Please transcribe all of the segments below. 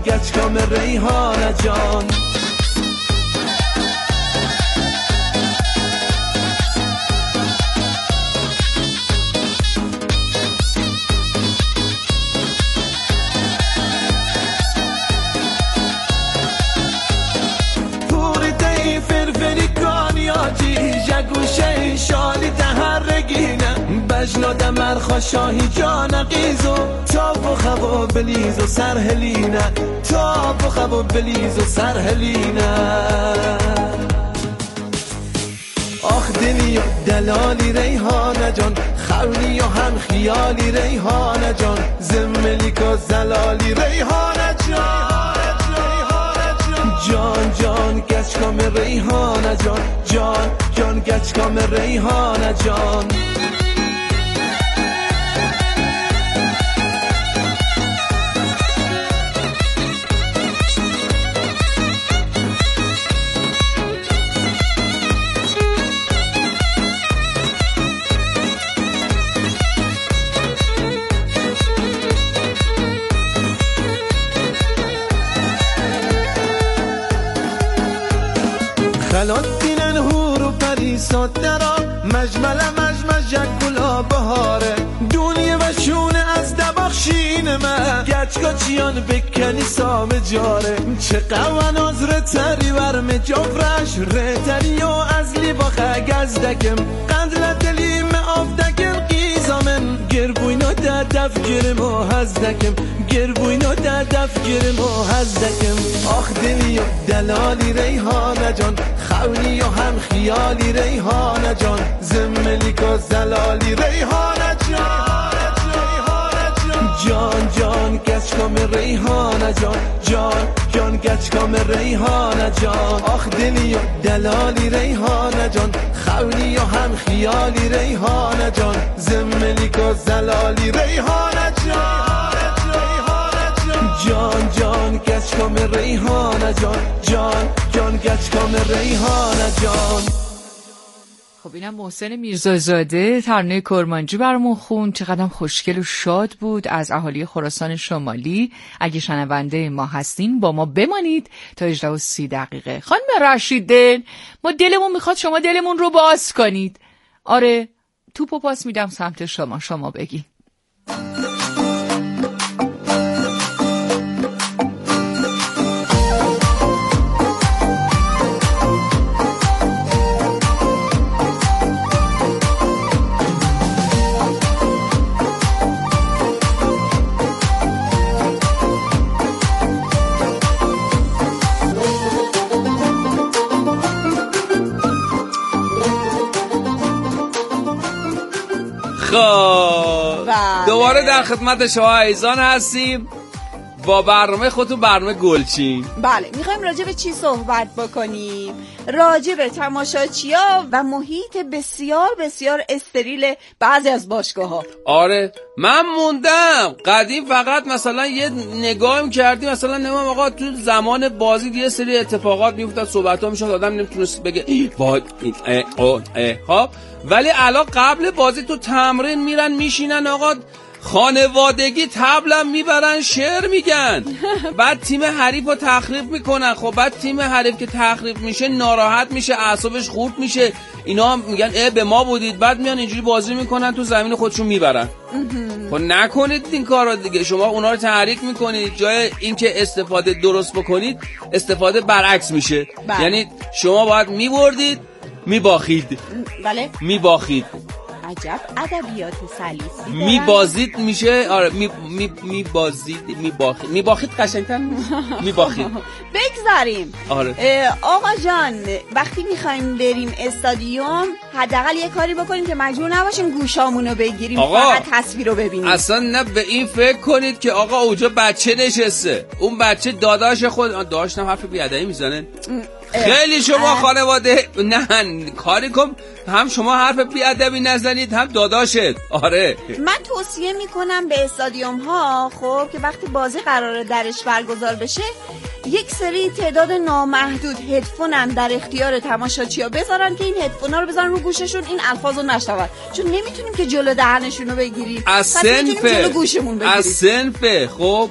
گچکام ریحانه جان. گوشه شالی تهرگینه بجنا دمر خوشاهی جان قیزو تاب و خبا بلیز و سرهلینه تاب و خبا بلیز و سرهلینه. آخ دلی و دلالی ریحانه جان خولی و هم خیالی ریحانه جان زملیک و زلالی ریحانه جان. جان جان گچکام ریحانه جان جان جان گچکام ریحانه جان. خلات دینن هور و پریسات درا مجمل مجمج گلا بهاره دونیه و شونه از دباخشین من گچکا چیان بکنی سام جاره چه قواناز رتری ورم جافرش رتری و از لیباخه گزدکم قندل دلیم آفدکم قیزامن گربوینا دف گرم و هزدکم گربوینا دف گرم و هزدکم. آخ دلی و دلالی ریحانه جان خولی و هم خیالی ریحانه جان زملیک و زلالی ریحانه جان. جان جان گچکام ریحانه جان جان جان گچکام ریحانه جان. آخ دلی و دلالی ریحانه جان خولی و هم خیالی ریحانه جان زملیک و زلالی ریحانه جان. جان جان گچکام ریحانه جان جان جان گچکام ریحانه جان. خب اینم محسن میرزازاده ترانه کرمانجی برامون خوند. چقدر خوشگل و شاد بود از اهالی خراسان شمالی. اگه شنونده ما هستین با ما بمانید تا 18:30. خانم رشیدن ما دلمون میخواد شما دلمون رو باز کنید. آره توپو پاس میدم سمت شما بگین. دوباره در خدمت شما عزیزان هستیم با برنامه خودتون، برنامه گلچین. بله میخوایم راجع به چی صحبت بکنیم؟ راجع به تماشاچی‌ها و محیط بسیار بسیار استریل بعضی از باشگاه‌ها. آره من موندم قدیم فقط مثلا یه نگاه کردیم مثلا نمیم آقا تو زمان بازی یه سری اتفاقات میافتاد صحبت‌ها میشد آدم نمیتونست بگه وای ها، ولی الان قبل بازی تو تمرین میرن میشینن آقا خانوادگی طبلم میبرن شعر میگن بعد تیم حریف رو تخریب میکنن. خب بعد تیم حریف که تخریب میشه ناراحت میشه اعصابش خورد میشه اینا میگن به ما بودید بعد میان اینجوری بازی میکنن تو زمین خودشون میبرن. خب نکنید این کارا دیگه. شما اونا رو تحریک میکنید جای اینکه استفاده درست بکنید استفاده برعکس میشه. یعنی شما باید میبردید میباخید. بله میباخید. عجب ادبیات سلیسی میبازید میشه. آره میبازید میباخید قشنگتر میباخید. بگذاریم. آره آقا جان وقتی میخوایم بریم استادیوم حداقل یه کاری بکنیم که مجبور نباشیم گوشامونو بگیریم فقط تصویر رو ببینیم. اصلا نه به این فکر کنید که آقا اونجا بچه نشسته اون بچه داداش خود داشتم حرف بیادایی میزنه. خیلی شما خانواده نه کاری کن هم شما حرف بیادبی نزنید هم داداشت. آره من توصیه میکنم به استادیوم ها خب که وقتی بازی قراره درش برگزار بشه یک سری تعداد نامحدود هدفون هم در اختیار تماشاچی‌ها بذارن که این هدفونا رو بذارن رو گوششون این الفاظو نشنون چون نمیتونیم که جلو دهنشون رو بگیریم از جلو گوشمون بگیریم. از صنف خب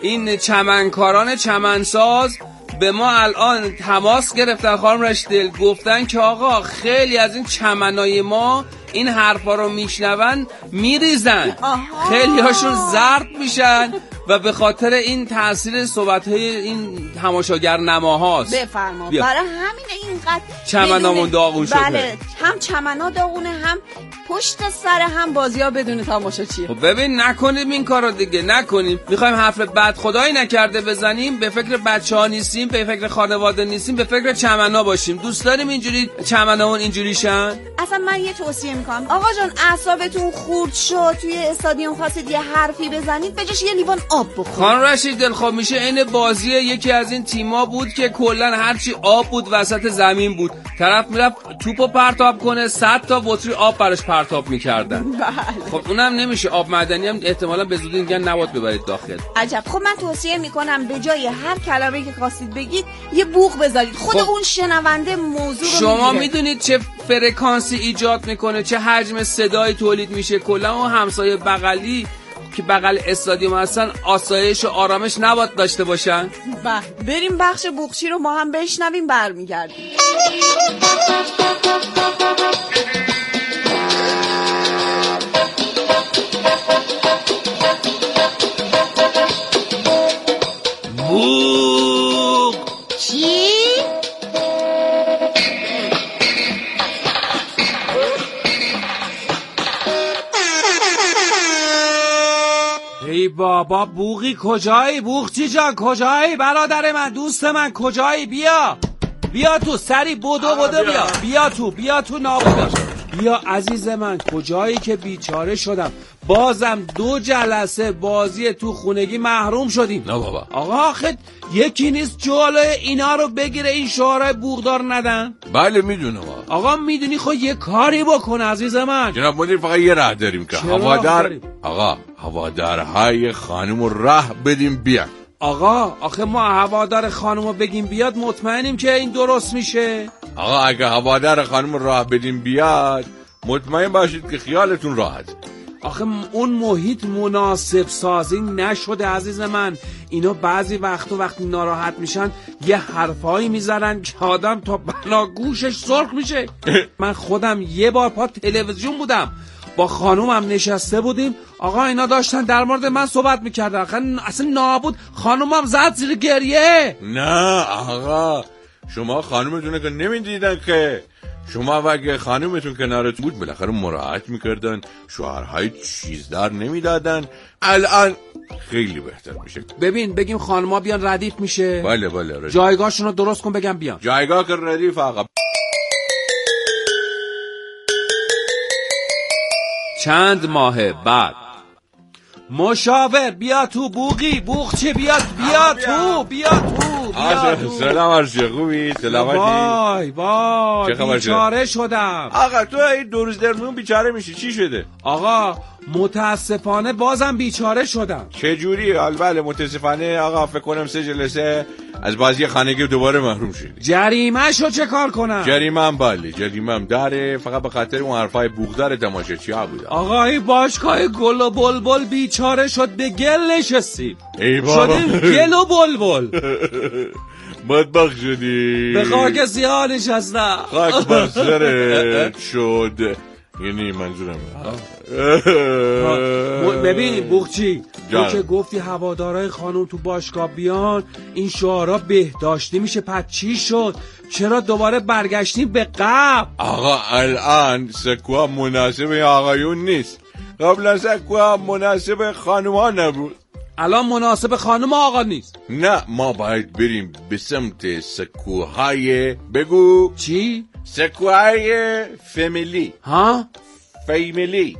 این چمنکاران چمنساز به ما الان تماس گرفتن خانم رشدل، گفتن که آقا خیلی از این چمنای ما این حرفا رو میشنون میریزن، خیلی هاشون زرد میشن و به خاطر این تاثیر صحبت‌های این تماشاگر نماهاست. بفرما. برای همین اینقدر چمنامون داغون شده. بله، هم چمنا داغونه، هم پشت سر هم بازی‌ها بدون تماشاچی. خب ببین نکنیم این کارو دیگه، نکنیم. میخوایم حرف بد خدایی نکرده بزنیم، به فکر بچه‌ها نیستیم، به فکر خانواده نیستیم، به فکر چمنا باشیم. دوست داریم اینجوری چمنامون اینجوری شن؟ اصلا من یه توصیه میکنم آقا جان، اعصابتون خورد شد توی استادیوم خواستید یه حرفی بزنید، بجاش یه لیوان آب بخورید. خانم رشید دل خب میشه عین بازی یکی از این تیما بود که کلا هرچی آب بود وسط زمین بود، طرف میرفت توپو پرتاب کنه، 100 تا بطری آب براش پرتاب میکردن. بله. خب اونم نمیشه، آب معدنی هم احتمالاً به زودی میگن نباید ببرید داخل. عجب. خب من توصیه میکنم به جای هر کلمه‌ای که خواستید بگید یه بوق بذارید، خود خب اون شنونده موضوع رو شما میگیره. میدونید چه فرکانسی ایجاد میکنه، چه حجم صدایی تولید میشه. کلا اون همسایه بغلی که بغل استادیوم هستن آسایش و آرامش نباید داشته باشن. بریم بخش بوقچی رو ما هم بشنویم، برمیگردیم. بوق چی؟ ای بابا بوقی کجایی؟ بوقچی جان کجایی؟ برادر من، دوست من کجایی؟ بیا تو سری بدو بیا تو نابودم. بیا عزیز من، کجایی که بیچاره شدم؟ بازم 2 جلسه بازی تو خونگی محروم شدیم. نه بابا آقا آخه یکی نیست جلوی اینا رو بگیره، این شعارهای بوقدار ندن؟ بله میدونم آقا میدونی خب یه کاری بکن عزیز من. جناب مدیر، فقط یه راه داریم که هوادارهای خانم رو راه بدیم بیان. آقا آخه ما هوادار خانم رو بگیم بیاد مطمئنیم که این درست میشه؟ آقا اگه هوادار خانم رو راه بدیم بیاد مطمئن باشید که خیالتون راحت. آخه اون محیط مناسب سازی نشده عزیز من. اینا بعضی وقتی ناراحت میشن یه حرفایی میزنن که آدم تا بنا گوشش سرخ میشه. من خودم یه بار پا تلویزیون بودم، با خانومم نشسته بودیم، آقا اینا داشتن در مورد من صحبت میکردن، اصلا نابود. خانومم زد زیر گریه. نه آقا، شما خانومتونه که نمیدیدن که. شما اگه خانومتون کنارت بود بالاخره مراعات میکردن، شوهرهای چیزدار نمیدادن. الان خیلی بهتر میشه. بگیم خانوما بیان ردیف میشه. بله ردیف. جایگاهشون رو درست کن بگم بیان. جایگاه که ردیف آقا. چند ماه بعد مشاور بیا تو بوقچه بیا تو. سلام عرضی، خوبی؟ سلامتی؟ وای بیچاره شدم. آقا تو این 2 روز درمون بیچاره میشی، چی شده؟ آقا متاسفانه بازم بیچاره شدم. چه جوری؟ بله متاسفانه آقا، فکر کنم 3 جلسه از بازی خانگی دوباره محروم شدی. جریمه شو چه کار کنم؟ جریمه داره، فقط به خاطر اون حرفای بوقدار تماشاچی ها بود. آقا این باشگاه گل و بلبل بیچاره شد، به گل نشستیم. ای بابا شدیم گل و بلبل. بدبخت شدی. به خاک سیاه نشستم. خاک بر سرت شد، یعنی منظورم. ببین بوقچی، تو که گفتی هوادارای خانم تو باشگاه بیان این شعارا بهداشتی میشه، پس چی شد؟ چرا دوباره برگشتیم به قبل؟ آقا الان سکوها مناسب آقایون نیست، قبلا سکوها مناسب خانوما نبود، الان مناسب خانم آقا نیست. نه ما باید بریم به سمت سکوهای بگو چی؟ سکوهای فامیلی. ها؟ فامیلی.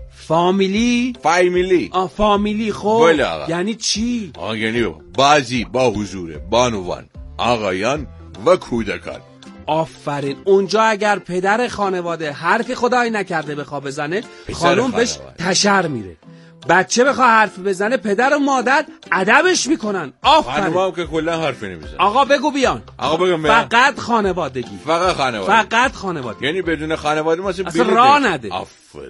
فامیلی. خب یعنی چی؟ آقا یعنی بازی با حضور بانوان، آقایان و کودکان. آفرین. اونجا اگر پدر خانواده حرفی خدایی نکرده بخواه بزنه، خانم بهش تشر میره. بچه بخواه حرف بزنه، پدر و مادر ادبش میکنن. آفرین. خانوام که کلا حرفی نمیزنه. آقا بگو بیان. آقا بگم بیان. فقط خانوادگی. فقط خانواده. یعنی بدون خانواده ما اصلا راه نده. آفرین.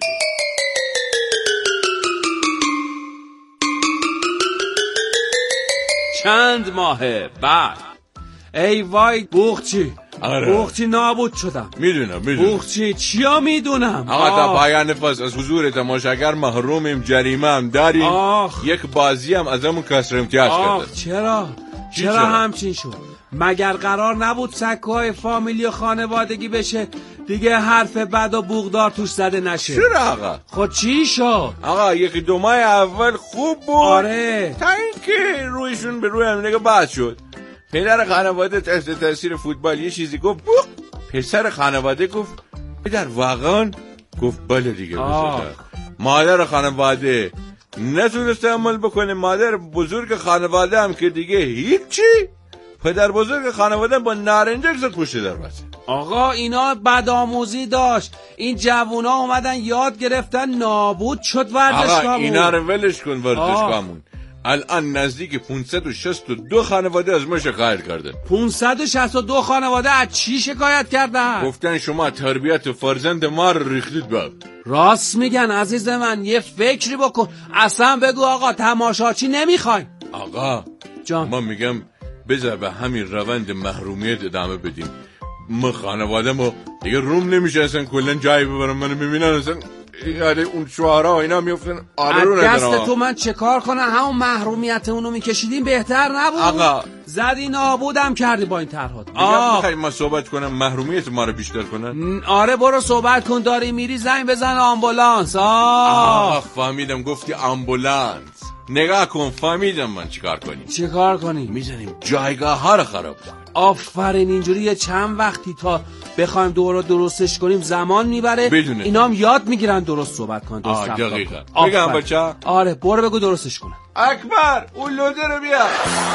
چند ماهه. بعد ای وای بوخچی، بوخچی نابود شدم. میدونم بوخچی چیا میدونم. آقا تا پایان فصل از حضور تماشاگر محرومیم، جریمه هم داریم. یک بازی هم از همون کسر امتیاز کرده. چرا همچین شد؟ مگر قرار نبود سکوهای فامیلی و خانوادگی بشه دیگه حرف بد و بوغدار توش زده نشه؟ چرا آقا؟ خود چی شد؟ آقا یکی دو ماه اول خوب بود. آره تا اینکه رویشون به روی هم نگه بحث شد. پدر خانواده تحت تاثیر فوتبال یه چیزی گفت، پسر خانواده گفت پدر واقعا؟ گفت بله دیگه بزرگتر. مادر خانواده نتونسته عمل بکنه، مادر بزرگ خانواده هم که دیگه هیچی، پدر بزرگ خانواده با نارنجک زد پشت در بسه. آقا اینا بدآموزی داشت، این جوونا اومدن یاد گرفتن، نابود شد ورزشگاهمون. آقا اینا رو ولش کن ورزشگاهمون. الان نزدیک 562 خانواده از ما شکایت کردن. 562 خانواده از چی شکایت کردن؟ گفتن شما تربیت فرزند ما رو ریختید با. راست میگن عزیز من، یه فکری بکن. اصلا بگو آقا تماشاچی نمیخوایم. آقا جان ما میگم بذار به همین روند محرومیت ادامه بدیم. ما خانواده ما دیگه روم نمیشه اصلا کلا جایی ببرم منو ببینن، اصلا یاد اون شعارها و اینا میافتن. آبرو ندارم. دست تو من چه کار کنم؟ همون محرومیت اونو میکشیدیم بهتر نبود؟ آقا زدی نابودم کردی با این طرحات. میخوای ما صحبت کنم محرومیت ما رو بیشتر کنن؟ آره برو صحبت کن، داری میری زنگ بزن آمبولانس. آقا فهمیدم گفتی آمبولانس. نگاه کن فهمیدم من چیکار کنیم. چیکار کنیم؟ میزنیم جایگاه ها رو خراب کنیم. آفرین. اینجوری یه چند وقتی تا بخوایم دورا درستش کنیم زمان میبره. بدونه اینا هم یاد میگیرن درست صحبت کنن. دقیقا. بگم بچه. آره برو بگو درستش کنن. اکبر اون لوده رو بیار.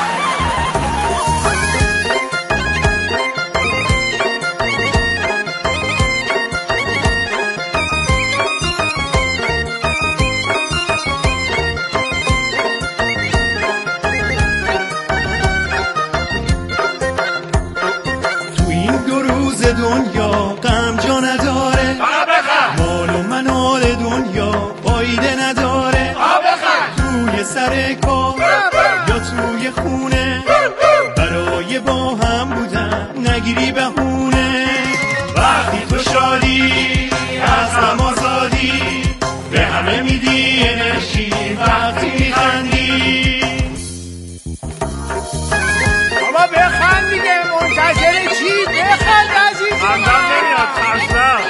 دنیا غم جا نداره، مال و منال دنیا فایده نداره. توی سر کار یا توی خونه برای با هم بودن نگیری بهونه. وقتی تو شادی از غم آزادی به همه میدی انرژی، وقتی میخندی بابا بخند دیگه، منتظر چی؟ بخند عزیزی. خندم نمیاد خستم.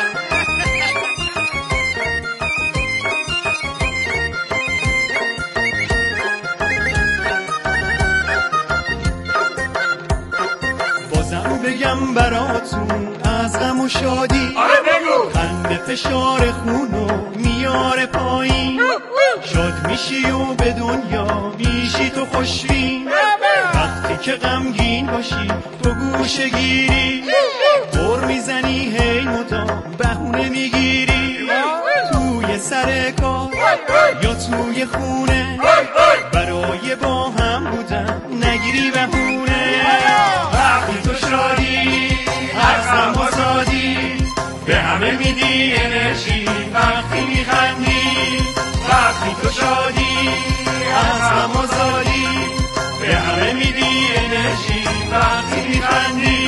بازم بگم براتون از غم و شادی. آره بگو. خنده فشار خونو میاره پایین، شاد میشی و به دنیا میشی تو خوشبین. وقتی که غمگین باشی تو گوشه گیری، بر میزنی هی مدام بهونه میگیری. توی سر کار یا توی خونه برای با هم بودن نگیری بهونه. وقتی تو شادی از غم آزادی به همه میدی انرژی، وقتی میخندی. وقتی تو شادی از غم آزادی به همه میدی انرژی، وقتی میخندی.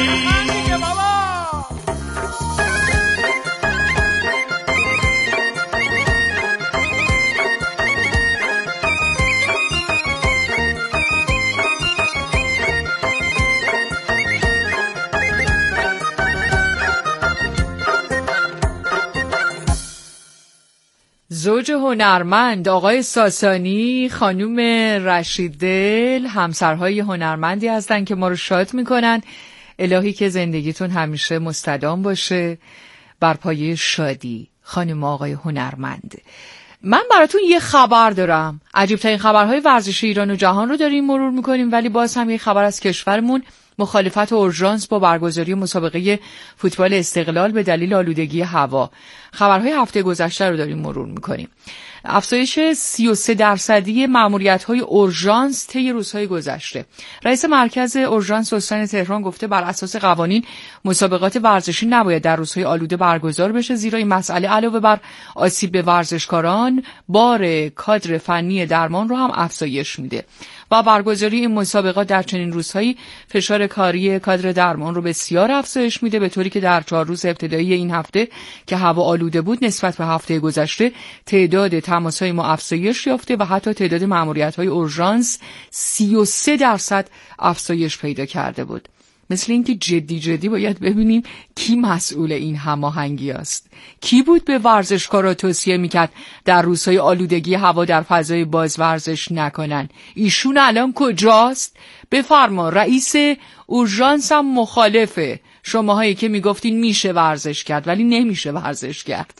زوج هنرمند آقای ساسانی خانوم رشیددل همسرهای هنرمندی هستن که ما رو شاد میکنن. الهی که زندگیتون همیشه مستدام باشه بر پایه شادی. خانم آقای هنرمند، من براتون یه خبر دارم. عجیب‌ترین خبرهای ورزشی ایران و جهان رو داریم مرور میکنیم، ولی باز هم یه خبر از کشورمون. مخالفت اورژانس با برگزاری مسابقه فوتبال استقلال به دلیل آلودگی هوا. خبرهای هفته گذشته رو داریم مرور میکنیم. افزایش 33% مأموریت‌های اورژانس طی روزهای گذشته. رئیس مرکز اورژانس استان تهران گفته بر اساس قوانین مسابقات ورزشی نباید در روزهای آلوده برگزار بشه، زیرا این مسئله علاوه بر آسیب به ورزشکاران، بار کادر فنی درمان رو هم افزایش میده. با برگزاری این مسابقات در چنین روزهایی فشار کاری کادر درمان رو بسیار افزایش میده، به طوری که در 4 روز ابتدایی این هفته که هوا آلوده بود نسبت به هفته گذشته تعداد تماس‌های ما افزایش یافته و حتی تعداد مأموریت‌های اورژانس 33% افزایش پیدا کرده بود. مثل اینکه جدی باید ببینیم کی مسئول این هماهنگی است. کی بود به ورزشکارا توصیه میکرد در روزهای آلودگی هوا در فضای باز ورزش نکنن؟ ایشون الان کجاست؟ بفرما، رئیس اورژانس هم مخالفه. شماهایی که میگفتین میشه ورزش کرد ولی نمیشه ورزش کرد.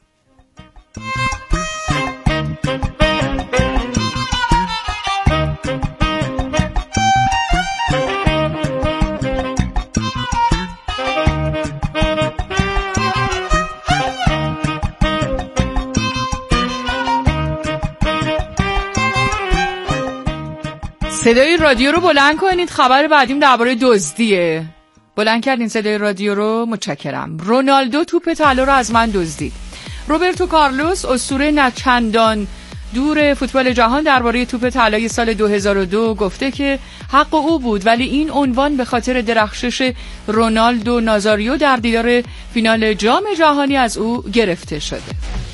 صدای رادیو رو بلند کنید، خبر بعدیم درباره دزدیه. بلند کردین صدای رادیو رو؟ متشکرم. رونالدو توپ طلا رو از من دزدید. روبرتو کارلوس اسطوره نچندان دور فوتبال جهان درباره توپ طلای سال 2002 گفته که حق او بود، ولی این عنوان به خاطر درخشش رونالدو نازاریو در دیدار فینال جام جهانی از او گرفته شده.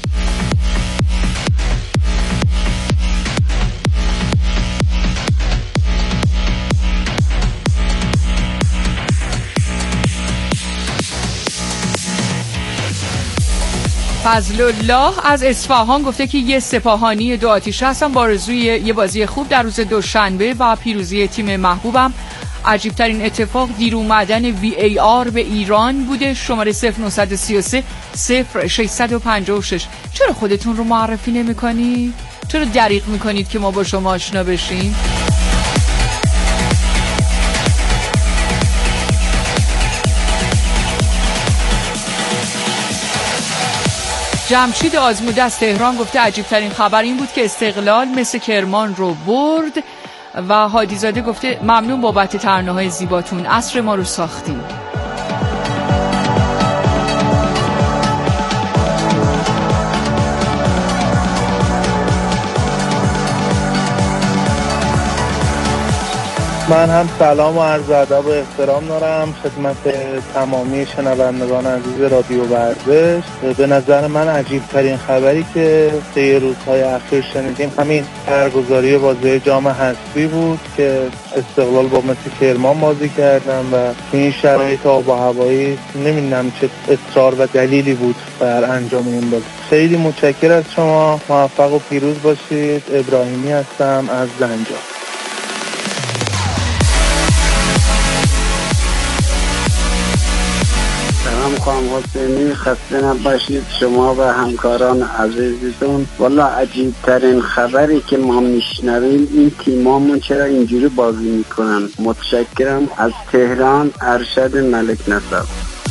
فضل الله از اصفهان گفته که یه سپاهانی 2 آتیشه هستم با آرزوی یه بازی خوب در روز دوشنبه و پیروزی تیم محبوبم. عجیبترین اتفاق دیر اومدن VAR به ایران بوده. شماره 0933 0656. چرا خودتون رو معرفی نمی کنید؟ چرا دریغ می کنید که ما با شما آشنا بشیم؟ جمشید آزموده از تهران گفته عجیبترین خبر این بود که استقلال مثل کرمان رو برد. و هادیزاده گفته ممنون بابت ترانه‌های زیباتون، عصر ما رو ساختیم. من هم سلام و عرض ادب و احترام دارم خدمت تمامی شنوندگان عزیز رادیو ورزش. به نظر من عجیب ترین خبری که طی روزهای اخیر شنیدیم همین برگزاری بازی جام حذفی بود که استقلال با مثل کرمان بازی کردن و این شرایط آب و هوایی نمیدونم چه اصرار و دلیلی بود بر انجام این بازی. خیلی متشکرم از شما، موفق و پیروز باشید. ابراهیمی هستم از زنجان. خانم حسینی، خسته نباشید شما و همکاران عزیزتون. والا عجیب ترین خبری که ما میشنویم این تیمامون چرا اینجوری بازی میکنن. متشکرم. از تهران ارشد ملک نصب.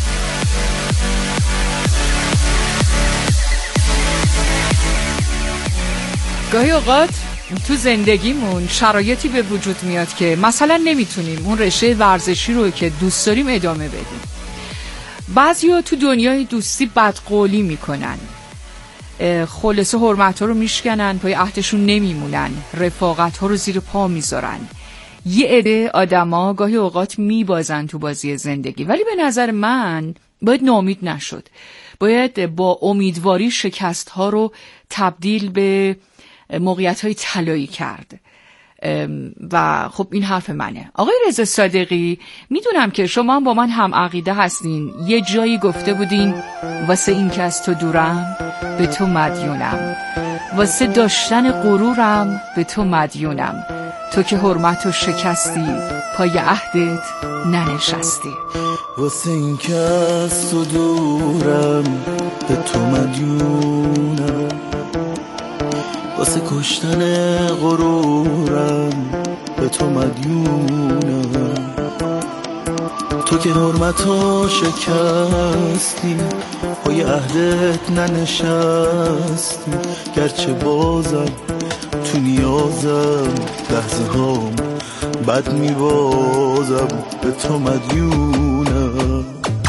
گاهی اوقات تو زندگیمون شرایطی به وجود میاد که مثلا نمیتونیم اون رشته ورزشی رو که دوست داریم ادامه بدیم. بعضیا تو دنیای دوستی بدقولی میکنن، خلاصه حرمت ها رو میشکنن، پای عهدشون نمیمونن، رفاقت ها رو زیر پا میذارن. یه عده آدما گاهی اوقات میبازن تو بازی زندگی، ولی به نظر من باید ناامید نشد. باید با امیدواری شکست ها رو تبدیل به موقعیت های طلایی کرد. و خب این حرف منه. آقای رضا صادقی، میدونم که شما هم با من هم عقیده هستین. یه جایی گفته بودین واسه این که از تو دورم به تو مدیونم، واسه داشتن غرورم به تو مدیونم، تو که حرمتو شکستی پای عهدت ننشستی. واسه این که از تو دورم به تو مدیونم، واسه کشتن غرورم به تو مدیونم، تو که حرمتو شکستی پای عهدت ننشستی. گرچه بازم تو نیازم لحظه هام بد میبازم به تو مدیونم،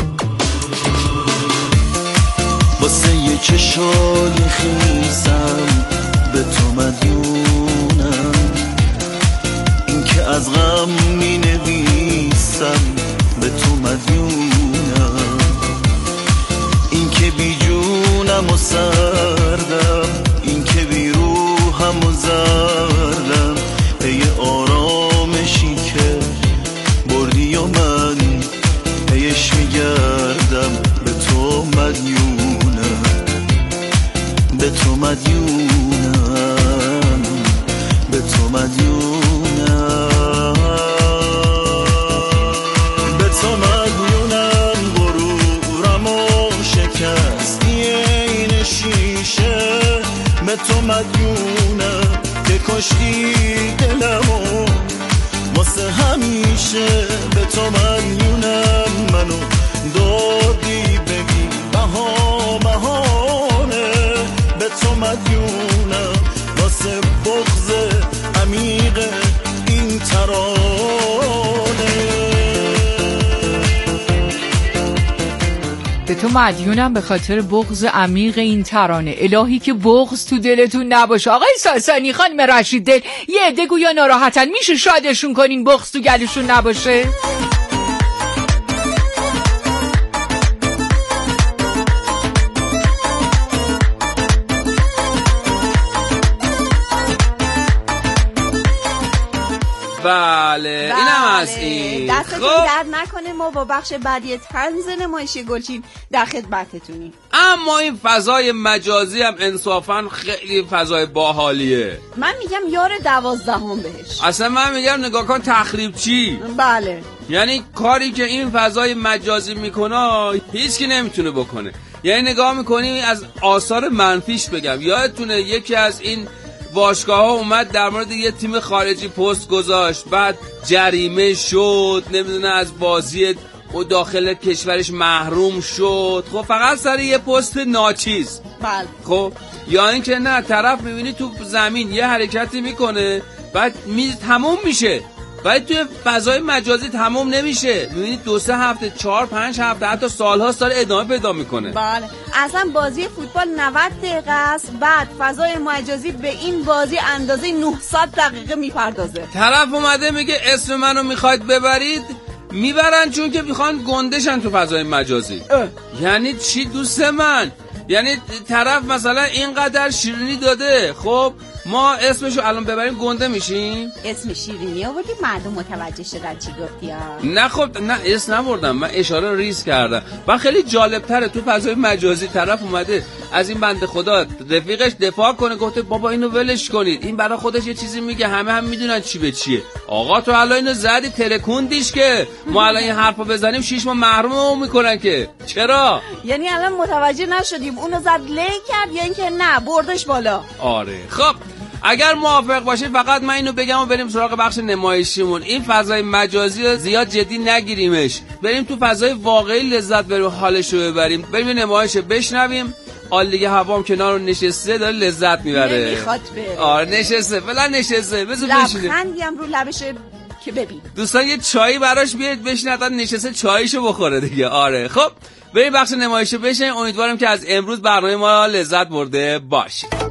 واسه یه چشای خیسم به تو مدیونم، این که از غم می نویسم به تو مدیونم. این که بی جونم و سردم، این که بی روحم و زردم، پی آرامشی که بردی و من پیش می گردم. به تو مدیونم، به تو مدیونم، به تو مدیونم، به تو مدیونم. غرورم و شکستی این شیشه، به تو مدیونم که کشتی دلمو واسه همیشه. به تو مدیونم، منو دادی بگی بهانه. به تو مدیونم واسه بغض عمیق این ترانه. به تو مدیونم به خاطر بغض عمیق این ترانه. الهی که بغض تو دلتون نباشه. آقای ساسانی، خانم رشید دل، یه عده گویا ناراحتن، میشه شادشون کنین بغض تو گلشون نباشه؟ بله اینم از این. دستتون درد نکنه، ما با بخش بعدی طنز نمایشی گلچین در خدمتتونیم. اما این فضای مجازی هم انصافا خیلی فضای باحالیه. من میگم یار 12 بهش. اصلا من میگم نگاه کن تخریب چی. بله، یعنی کاری که این فضای مجازی میکنه هیچ کی نمیتونه بکنه. یعنی نگاه میکنی از آثار منفیش بگم، یادتونه یکی از این باشگاه ها اومد در مورد یه تیم خارجی پست گذاشت، بعد جریمه شد، نمیدونه از بازی و داخل کشورش محروم شد، خب فقط سر یه پست ناچیز. بله. خب یا این که نه، طرف میبینی تو زمین یه حرکتی میکنه بعد تموم میشه، ولی توی فضای مجازی تموم نمیشه، میبینید 2-3 هفته 4-5 هفته حتی سال‌ها سال ادامه پیدا میکنه. بله، اصلا بازی فوتبال 90 دقیقه است، بعد فضای مجازی به این بازی اندازه 900 دقیقه میپردازه. طرف اومده میگه اسم منو میخواید ببرید، میبرن چون که میخوان گندشن تو فضای مجازی. یعنی چی دوست من؟ یعنی طرف مثلا اینقدر شیرینی داده، خب ما اسمشو الان ببریم گنده میشیم؟ اسم شیرینی آوردی مردم متوجه شدن چی گفتی ها؟ نه خب نه اسم نبردم، من اشاره ریز کردم. و خیلی جالب تره تو فضای مجازی طرف اومده از این بنده خدا رفیقش دفاع کنه، گفته بابا اینو ولش کنید، این برای خودش یه چیزی میگه، همه هم میدونن چی به چیه. آقا تو الان اینو زدی ترکوندیش که ما الان این حرفو بزنیم 6 ماه محروممون میکنن که. چرا؟ یعنی الان متوجه نشدیم اونو زد له کرد یا اینکه نه بردش بالا؟ آره. خب اگر موافق باشید فقط من اینو بگم و بریم سراغ بخش نمایشیمون. این فضای مجازی رو زیاد جدی نگیریمش، بریم تو فضای واقعی لذت بریم، حالش رو ببریم، بریم نمایش بشنویم. آلیگه هوام کنار نشسته داره لذت میبره. نمیخواد بره. آره نشسته، فعلا نشسته، بذار بشینه. لبخندی هم رو لبشه که ببین. دوستان یه چایی براش بیارید بشینه، تا نشسته چاییشو بخوره دیگه. آره خب بریم بخش نمایشو بشین. امیدوارم که از امروز برنامه ما لذت برده باشید.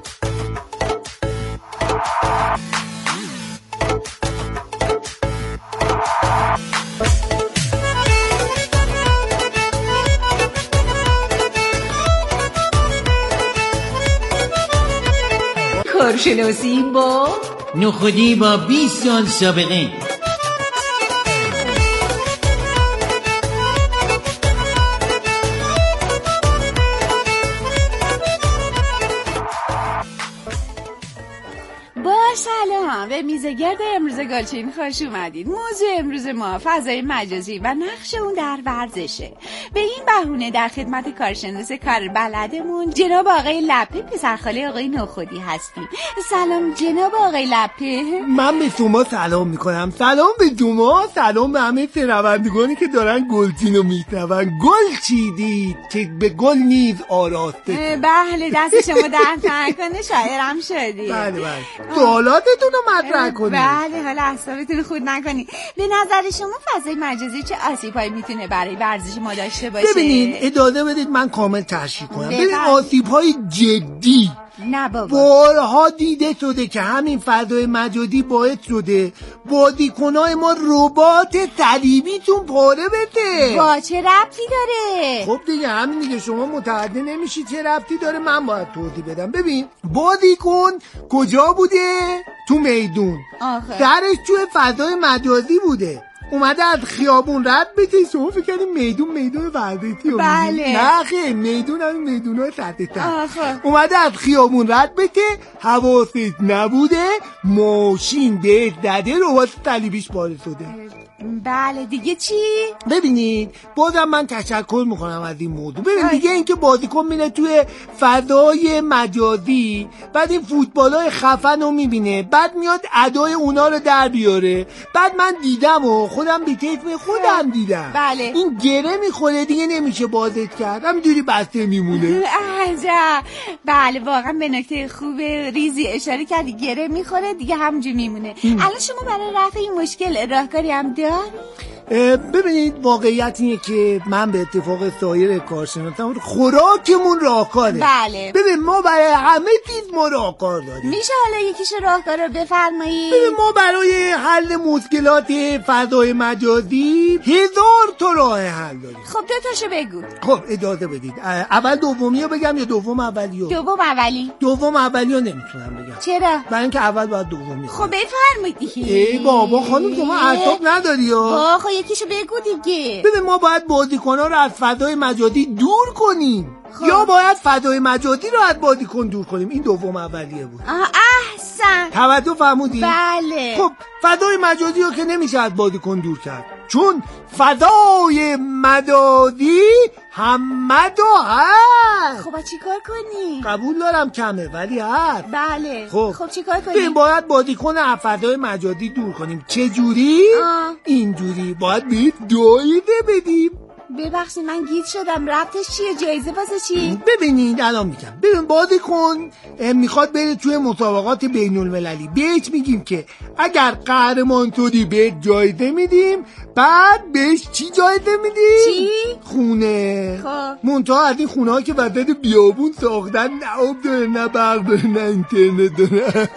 کارشناسی با نخودی با 20 سال سابقه. سلام، به میزگرد امروز گلچین خوش اومدید. موضوع امروز ما فضای مجازی و نقش اون در ورزشه. به این بهونه در خدمت کارشناس کار بلدمون جناب آقای لپه، پسرخاله آقای نخودی هستیم. سلام جناب آقای لپه. من به شما سلام میکنم. سلام به شما، سلام به همه شنوندگانی که دارن گلچینو میشنون. گل چیدید که به گل نیز آراسته. بله دست شما درد نکنه، شاعرم شدی. بله بله، سوالاتتون رو مطرح کنید. بله، حالا اعصابتون خورد نکنید. به نظر شما فضای مجازی چه آسیب‌هایی میتونه برای ورزش ما داشته باشه؟ ببینید اجازه بدید من کامل تشریح کنم. ببین آسیب‌های جدی نه بابا. بارها دیده شده که همین فضای مجازی باعث شده بازیکنای ما ربات صلیبیتون پاره بده. با چه ربطی داره؟ خب دیگه همین دیگه، شما متوجه نمیشی چه ربطی داره، من باید توضیح بدم. ببین بازیکن کجا بوده؟ تو میدون. درش توی فضای مجازی بوده. اومده از خیابون رد بشه. شما فکر کردیم میدون ورزشی؟ بله. نه خیلی میدون همین میدون‌های سطح‌تر. اومده از خیابون رد بشه، حواسش نبوده، ماشین بهش زده، ربات صلیبیش پاره شده. بله دیگه چی؟ ببینید بازم من تشکر میکنم از این موضوع. ببین دیگه اینکه بازیکن میره توی فضای مجازی، بعد این فوتبالای خفن رو میبینه، بعد میاد ادای اونا رو در بیاره. بعد من دیدم و خودم به طیف خودم دیدم. بله. این گره میخوره دیگه نمیشه بازش کرد، همینجوری بسته میمونه. عجب. بله واقعا به نکته خوب ریزی اشاره کردی، گره میخوره دیگه همونجوری میمونه. الان شما برای رفع این مشکل راهکاری هم داری؟ ببینید واقعیت اینه که من به اتفاق سایر کارشناسان خوراکمون راهکاره. بله. ببین ما برای همه چیز ما راهکار داریم. میشه حالا یکیش راهکار رو بفرمایید؟ ببین ما برای حل مشکلات فضای مجازی 1000 تا راه حل داریم. خب 2 تاشو بگو. خب اجازه بدید اول دومی رو بگم یا دوم اولیو؟ دوم اولی. دوم اولیو نمیتونم بگم. چرا؟ برای اینکه اول باید دومی. خب بفرمایید. ای بابا خانم شما اعصاب نداری ها. خب یکیشو بگو دیگه. ببین ما باید بازیکن‌ها رو از فضای مجازی دور کنیم. یا باید فضای مجازی رو از بازیکن دور کنیم. این دوم اولیه بود. احسن. توجه فرمودی؟ بله. خب فضای مجازی رو که نمیشه از بازیکن دور کرد، چون فضای مجازی همه دو هست. خب چی کار کنی؟ قبول دارم کمه ولی هست. بله. خب چی کار کنی؟ ببین باید بازیکن از فضای مجازی دور کنیم. چه جوری؟ اینجوری باید بهش جایزه بدیم. ببخشید من گیج شدم، ربطش چیه؟ جایزه واسه چی؟ ببینید الان میگم. ببین بازیکن میخواد بره توی مسابقات بین المللی، بهش میگیم که اگر قهرمان شدی بهت جایزه میدیم. بعد بهش چی جایزه میدیم؟ چی؟ خونه. خب منتها از این خونه ها که وسط بیابون ساختن، نه آب داره نه برق داره نه اینترنت داره.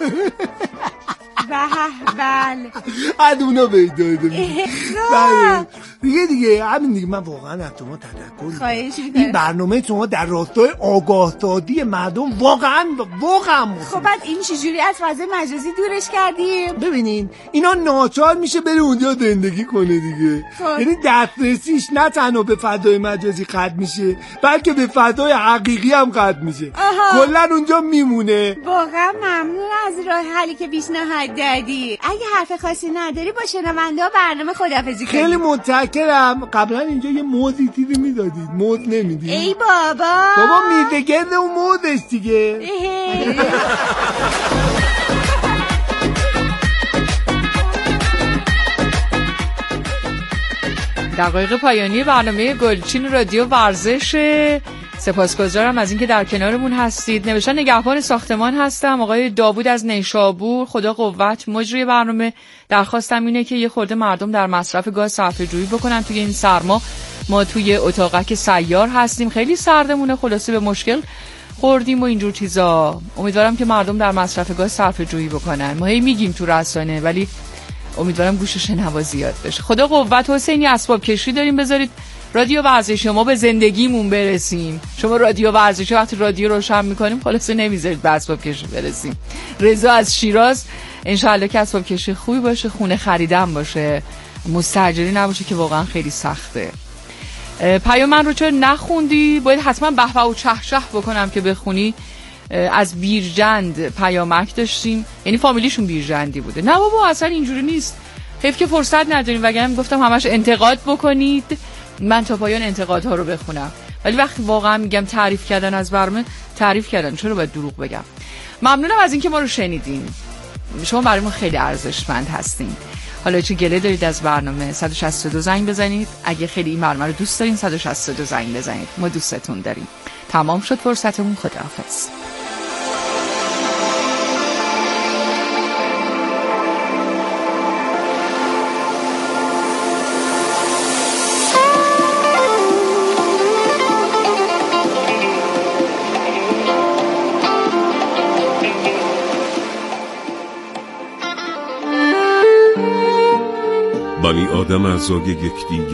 بله از اونا به جایزه میدیم. بله دیگه همین دیگه. من واقعا از شما تشکر خواهش می‌کنم. این برنامه شما در راستای آگاه سازی مردم واقعا خب بعد این چجوری از فضای مجازی دورش کردیم؟ ببینین اینا ناچار میشه بره اونجا زندگی کنه دیگه. یعنی دسترسیش نه تنها به فضای مجازی قطع میشه، بلکه به فضای حقیقی هم قطع میشه. کلا اونجا میمونه. واقعا ممنون از راه حلی که پیشنهاد دادی. اگه حرف خاصی نداری با شنونده ها برنامه خداحافظی کنیم. خیلی متشکرم. قبلا اینجا یه موزی چیزی میدادید، موز نمیدید؟ ای بابا میده گرد اون موزش دیگه. دقایق پایانی برنامه گلچین رادیو ورزش. سپاسگزارم از اینکه در کنارمون هستید. نوشتن نگهبان ساختمان هستم، آقای داوود از نیشابور. خدا قوت. مجری برنامه درخواستم اینه که یه خورده مردم در مصرف گاز صرفه‌جویی بکنن توی این سرما. ما توی اتاقک سیار هستیم، خیلی سردمونه، خلاصه به مشکل خوردیم و اینجور چیزا. امیدوارم که مردم در مصرف گاز صرفه‌جویی بکنن. ما هی میگیم تو رسانه ولی امیدوارم گوش شنوا زیاد بشه. خدا قوت. حسینی اسباب کشی داریم، بذارید رادیو ورزشی ما به زندگیمون برسیم. شما رادیو ورزشی وقتی رادیو روشن میکنیم خلاصه نمیذارید به اسباب کشی برسیم. رضا از شیراز، انشالله که اسباب کشی خوبی باشه، خونه خریدم باشه، مستاجری نباشه که واقعا خیلی سخته. پیام من رو چرا نخوندی؟ باید حتما بهبه و چهچه بکنم که بخونی. از بیرجند پیامک داشتیم، یعنی فامیلیشون بیرجندی بوده. نه بابا اصلا اینجوری نیست، حیف که فرصت نداریم، وگرنه گفتم همش انتقاد بکنید، من تا پایان انتقادها رو بخونم. ولی وقتی واقعا میگم تعریف کردن از برنامه، تعریف کردن، چرا باید دروغ بگم. ممنونم از اینکه ما رو شنیدین. شما برای ما خیلی ارزشمند هستین. حالا چه گله دارید از برنامه 162 زنگ بزنید. اگه خیلی این برنامه رو دوست دارین 162 زنگ بزنید. ما دوستتون داریم. تمام شد فرصتمون. خداحافظ. ولی آدم اعضای یکدیگر